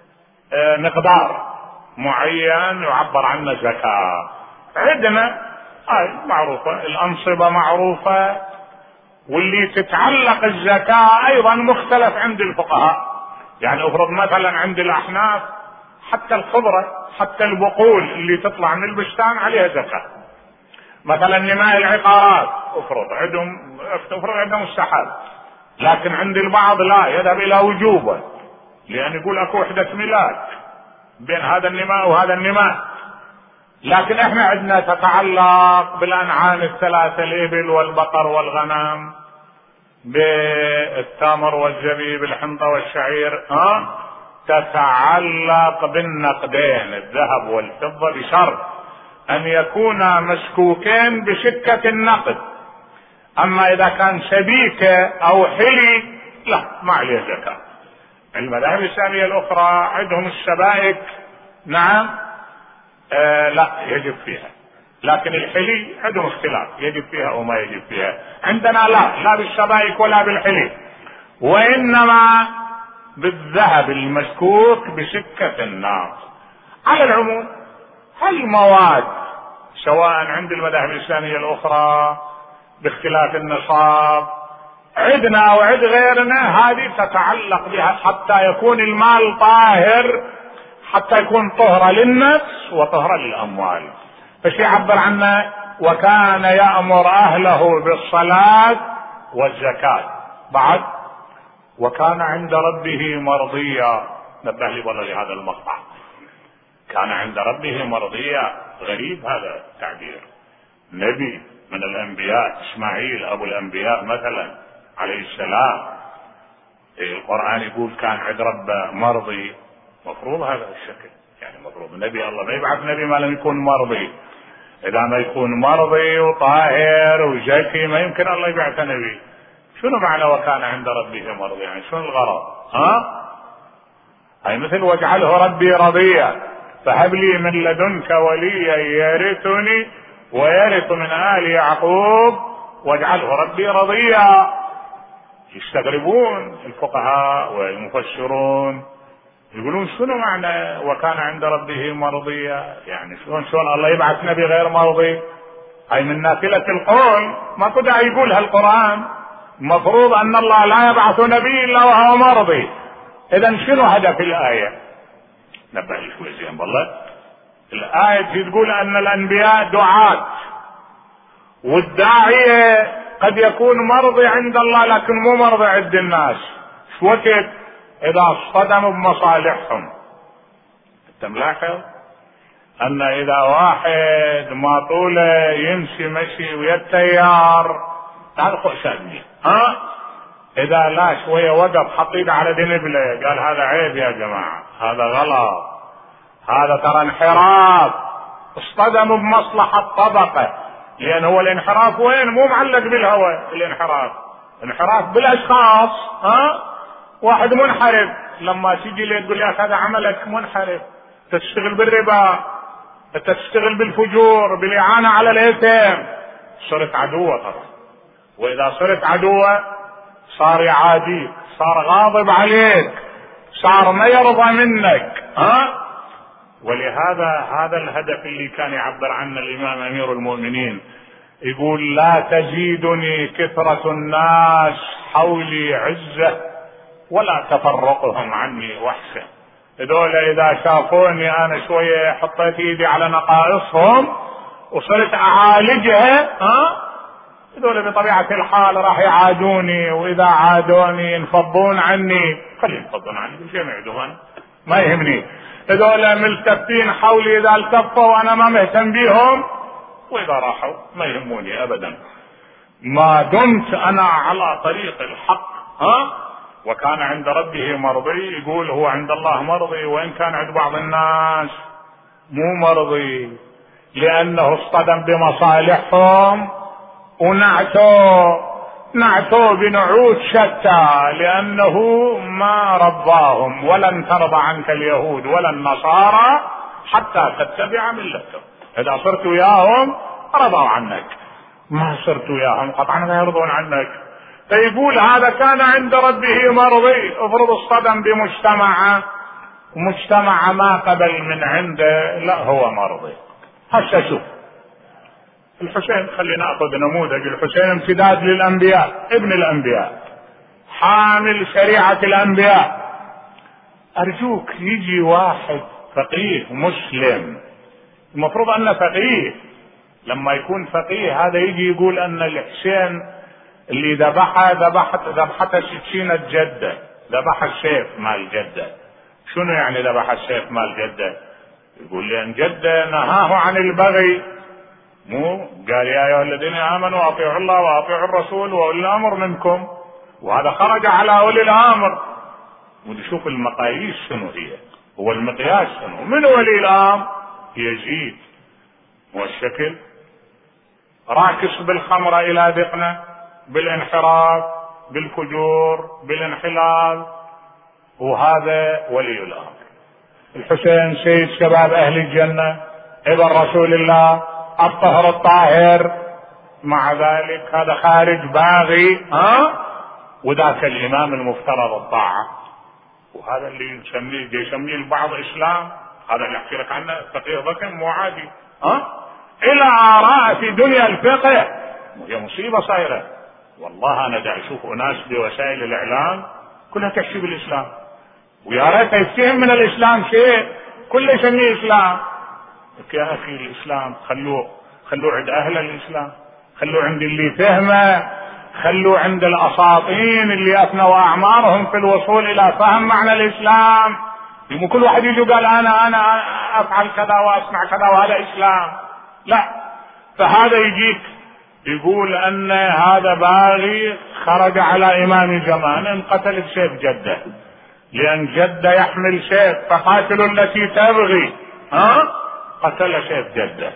مقدار معين يعبر عنه زكاة. عندنا هاي معروفة، الأنصبة معروفة، واللي تتعلق الزكاة أيضا مختلف عند الفقهاء. يعني افرض مثلا عند الأحناف حتى الخضرة، حتى البقول اللي تطلع من البستان عليها زكاة. مثلا نماء العقارات افرض عندهم افرض عندهم السحاب، لكن عند البعض لا، يذهب الى وجوبه، لان يقول اكو وحدة ملاك بين هذا النماء وهذا النماء. لكن احنا عندنا تتعلق بالانعام الثلاثة، الابل والبقر والغنم، بالتمر والزبيب، الحنطة والشعير. ها تتعلق بالنقدين الذهب والفضة، بشرط ان يكونا مسكوكين بسكة النقد. اما اذا كان سبيكة او حلي لا، ما عليه زكاة. المذاهب الإسلامية الاخرى عندهم السبائك، نعم، آه لا يجب فيها، لكن الحلي عندهم اختلاف، يجب فيها او ما يجب فيها. عندنا لا، لا بالسبائك ولا بالحلي، وانما بالذهب المسكوك بسكة النار. على العموم هالمواد سواء عند المذاهب الإسلامية الأخرى باختلاف النصاب عندنا أو عند غيرنا، هذه تتعلق بها حتى يكون المال طاهر، حتى يكون طهرة للنفس وطهرة للأموال. فش يعبر عنه؟ وكان يأمر أهله بالصلاة والزكاة. بعد وكان عند ربه مرضيا. نبه لي والله لهذا المقطع، كان عند ربه مرضيا. غريب هذا التعبير. نبي من الانبياء، اسماعيل ابو الانبياء مثلا عليه السلام، القرآن يقول كان عند ربه مرضي. مفروض هذا الشكل، يعني مفروض النبي الله ما يبعث نبي ما لم يكون مرضي. اذا ما يكون مرضي وطاهر وزكي ما يمكن الله يبعث نبي. شنو معنى وكان عند ربه مرضي؟ يعني شنو الغرض؟ ها اي مثل واجعله ربي رضيا فهب لي من لدنك وليا يرثني ويرث من آل يعقوب واجعله ربي رضيا. يستغربون الفقهاء والمفسرون، يقولون شنو معنى وكان عند ربه مرضيا؟ يعني شلون شلون الله يبعث نبي غير مرضي؟ هاي من نافلة القول، ما كده يقولها القرآن. مفروض ان الله لا يبعث نبي الا وهو مرضي. اذا شنو هدف الآية؟ نبه لي شوي زين والله. الآية تقول ان الانبياء دعاة، والداعية قد يكون مرضي عند الله لكن مو مرضي عند الناس. شو وقت؟ اذا اصطدموا بمصالحهم. انت ملاحظ ان اذا واحد ما طوله يمشي مشي ويا التيار تعال خو شادني، ها اذا لا شويه وقف حط ايده على دنبله قال هذا عيب يا جماعه، هذا غلط، هذا ترى انحراف. اصطدموا بمصلحه طبقه، لان هو الانحراف وين؟ مو معلق بالهوى. الانحراف انحراف بالاشخاص. ها واحد منحرف لما تيجي لي تقول يا اخي هذا عملك منحرف، تشتغل بالربا، تشتغل بالفجور، بالإعانة على الإثم، صرت عدوة طبعا. وإذا صرت عدوة صار يعاديك، صار غاضب عليك، صار ما يرضى منك. ها؟ ولهذا هذا الهدف اللي كان يعبر عنه الإمام أمير المؤمنين، يقول: لا تزيدني كثرة الناس حولي عزة ولا تفرقهم عني وحشة. هذول إذا شافوني أنا شوية حطيت إيدي على نقائصهم وصرت أعالجها، ها، هذول بطبيعة الحال راح يعادوني، وإذا عادوني ينفضون عني. خليهم ينفضون عني، شيء ما يعدون، ما يهمني. هذول ملتفين حولي، إذا التفوا أنا ما مهتم بيهم، وإذا راحوا ما يهموني أبدا، ما دمت أنا على طريق الحق. ها؟ وكان عند ربه مرضي. يقول هو عند الله مرضي، وإن كان عند بعض الناس مو مرضي، لأنه اصطدم بمصالحهم ونعتوا نعتوا بنعوت شتى، لأنه ما رضاهم. ولن ترضى عنك اليهود ولا النصارى حتى تتبع ملتهم. إذا صرت وياهم رضوا عنك، ما صرت وياهم قطعا لا يرضون عنك. فيقول هذا كان عند ربه مرضي. افرض اصطدم بمجتمع مجتمع ما قبل من عنده، لا هو مرضي. هسه شوف الحسين، خلينا ناخذ نموذج. الحسين امتداد للانبياء، ابن الانبياء، حامل شريعة الانبياء. ارجوك يجي واحد فقيه مسلم، المفروض انه فقيه، لما يكون فقيه هذا يجي يقول ان الحسين اللي ذبحها ذبحت ذبحته سكينة جدة، ذبح السيف مال جدة. شنو يعني ذبح السيف مال جدة؟ يقول لأن جدة نهاه عن البغي، مو قال يا أيها الذين آمنوا أطيعوا الله وأطيعوا الرسول وأولي الأمر منكم، وهذا خرج على أولي الأمر. ونشوف المقاييس شنو هي، هو المقياس شنو. من ولي الأمر؟ يزيد، والشكل راكس بالخمرة إلى ذقنه، بالانحراف، بالفجور، بالانحلال، وهذا ولي الأمر. الحسين سيد شباب أهل الجنة، ابن رسول الله، الطهر الطاهر، مع ذلك هذا خارج باغي، ها، وذاك الإمام المفترض الطاعة. وهذا اللي يسميه يسميه البعض إسلام، هذا اللي أحكي لك عنه فقيه ضخم مو عادي، ها، إلى آراء في دنيا الفقه. وهي مصيبة صايرة والله. أنا دا أشوف أناس بوسائل الإعلام كلها تحكي بالإسلام، ويا ريت يفتهم من الإسلام شيء، كله يسميه إسلام. يا أخي الإسلام خلوه خلوه عند أهل الإسلام، خلوه عند اللي فهمه، خلوه عند الأساطين اللي أفنوا أعمارهم في الوصول إلى فهم معنى الإسلام. مو كل واحد يجي قال أنا أنا أفعل كذا وأصنع كذا وهذا إسلام، لا. فهذا يجيك يقول أن هذا باغي خرج على إمام زمان، قتل بسيف جده، لأن جده يحمل سيف، فقاتلوا التي تبغي، ها، قتل سيف جده.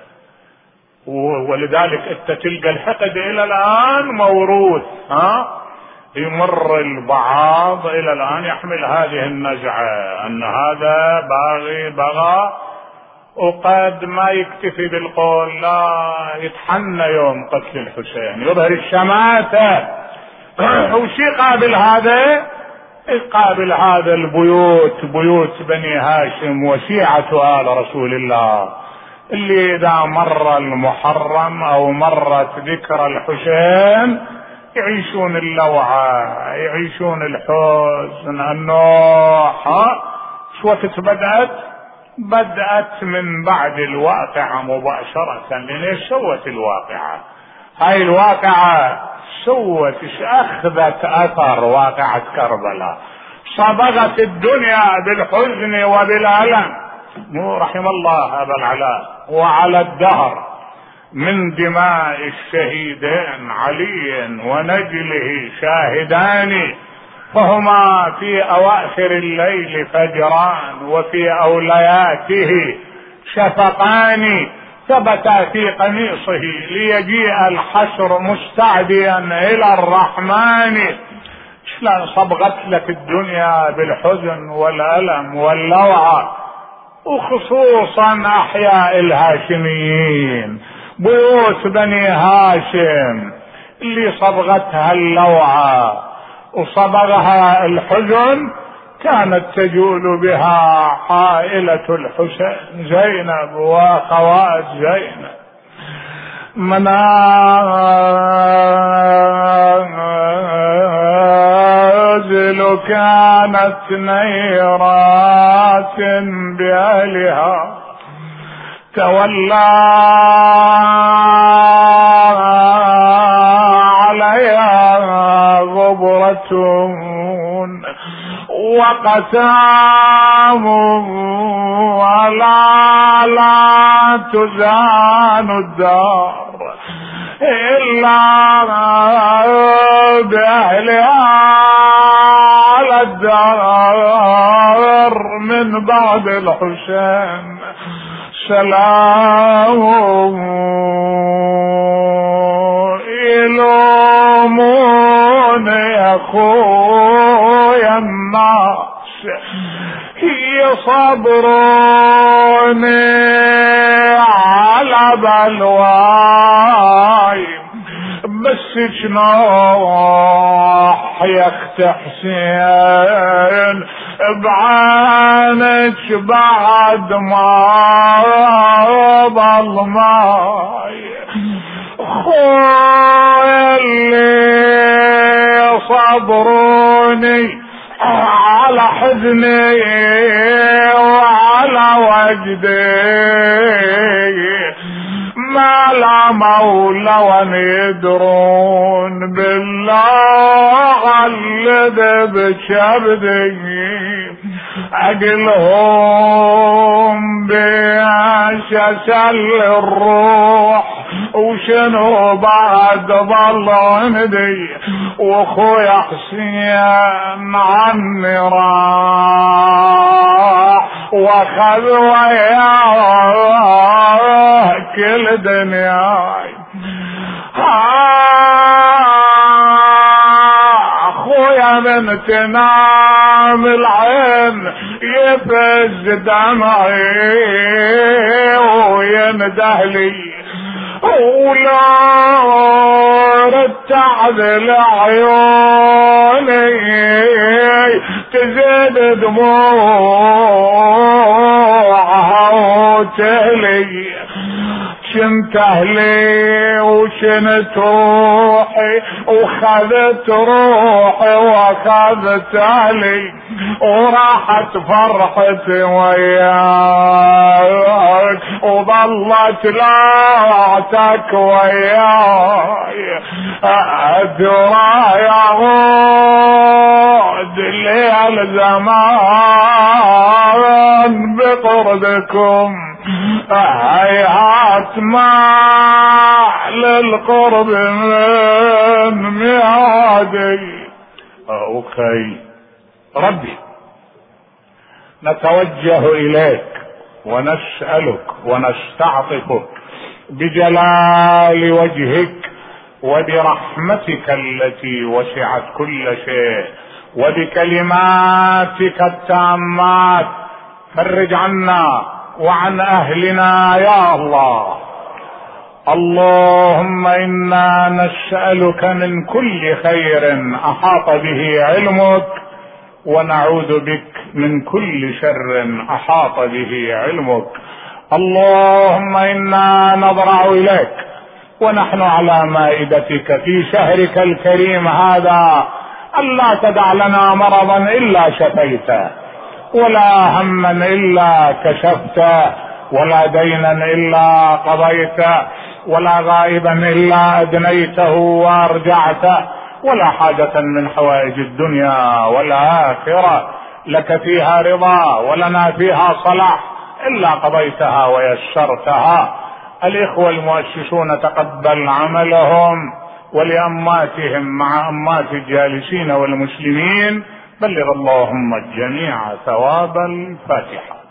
ولذلك انت تلقى الحقد الى الان موروث، ها، يمر البعض الى الان يحمل هذه النزعة ان هذا باغي بغى، وقد ما يكتفي بالقول، لا، يتحنى يوم قتل الحسين، يظهر الشماتة. وشي قابل هذا؟ قابل هذا البيوت، بيوت بني هاشم وشيعة آل رسول الله، اللي إذا مر المحرم أو مرت ذكر الحسين يعيشون اللوعة، يعيشون الحزن، النوح. شو وقت بدأت؟ بدأت من بعد الواقعة مباشرة. لأن ايش سوت الواقعة؟ هاي الواقعة سوت أخذت أثر واقعة كربلاء، صبغت الدنيا بالحزن وبالألم. مو رحم الله أبا العلاء. وعلى الدهر من دماء الشهيدين علي ونجله شاهدان، فهما في أواخر الليل فجران، وفي أولياته شفقان، ثبتا في قميصه ليجيء الحشر مستعديا إلى الرحمن. شلون صبغت لك الدنيا بالحزن والألم واللوعة، وخصوصا أحياء الهاشميين، بيوت بني هاشم اللي صبغتها اللوعة وصبغها الحزن كانت تجول بها عائلة الحسين زينب وأخوات زينب. منازل كانت نيرات بأهلها، تولى عليها غبرة وقتام ولا لا تزان الدار إلا بأهلها على الدار من بعد الحسين سلام. يلومون يا خويا الناس يصبروني على بلواي، بس جناح يا اخت حسين بعانك بعد ما ضل ماي، خويا اللي صبروني على حزني وعلى وجدي، ما لا مولى وندرون بالله علد بشبدي، عقلهم بشسل الروح وشنو بعد ظل عندي، واخويا حسين عني راح واخذ وياه كل دنياي. اخويا من تنام العين يفز دمعي ويندهلي، ولا رتعد لعيوني تزيد دموعها وتهلي، شنت اهلي وشنت روحي وخذت روحي واخذت اهلي، وراحت فرحتي وياك وظلت لعتك وياي، ادرى يا غود ليل زمان بقربكم، هيهات ما للقرب من ميعادي. أخي ربي نتوجه إليك ونسألك ونستعطفك بجلال وجهك وبرحمتك التي وسعت كل شيء وبكلماتك التامات، فرج عنا وعن أهلنا يا الله. اللهم إنا نسألك من كل خير أحاط به علمك، ونعوذ بك من كل شر أحاط به علمك. اللهم إنا نضرع إليك ونحن على مائدتك في شهرك الكريم هذا، ألا تدع لنا مرضا إلا شفيته، ولا هما إلا كشفته، ولا دينا إلا قضيته، ولا غائبا إلا أدنيته وأرجعته، ولا حاجة من حوائج الدنيا والآخرة لك فيها رضا ولنا فيها صلاح إلا قضيتها ويسرتها. الإخوة المؤسسون تقبل عملهم، ولأماتهم مع أمات الجالسين والمسلمين بلغ اللهم الجميع ثواب الفاتحة.